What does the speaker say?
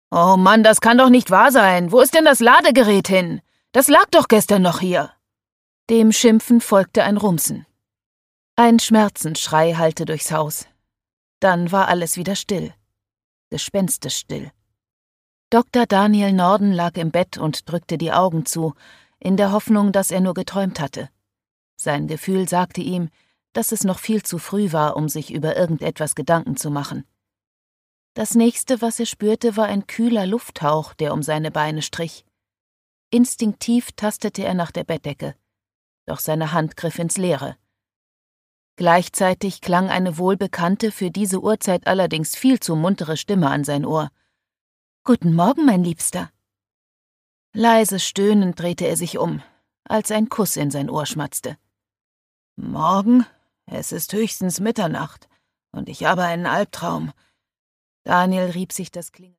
Oh Mann, das kann doch nicht wahr sein. Wo ist denn das Ladegerät hin? Das lag doch gestern noch hier. Dem Schimpfen folgte ein Rumsen. Ein Schmerzensschrei hallte durchs Haus. Dann war alles wieder still. Gespenstisch still. Dr. Daniel Norden lag im Bett und drückte die Augen zu, in der Hoffnung, dass er nur geträumt hatte. Sein Gefühl sagte ihm, dass es noch viel zu früh war, um sich über irgendetwas Gedanken zu machen. Das Nächste, was er spürte, war ein kühler Lufthauch, der um seine Beine strich. Instinktiv tastete er nach der Bettdecke, doch seine Hand griff ins Leere. Gleichzeitig klang eine wohlbekannte, für diese Uhrzeit allerdings viel zu muntere Stimme an sein Ohr. »Guten Morgen, mein Liebster.« Leise stöhnend drehte er sich um, als ein Kuss in sein Ohr schmatzte. »Morgen? Es ist höchstens Mitternacht, und ich habe einen Albtraum.« Daniel rieb sich das Klingeln.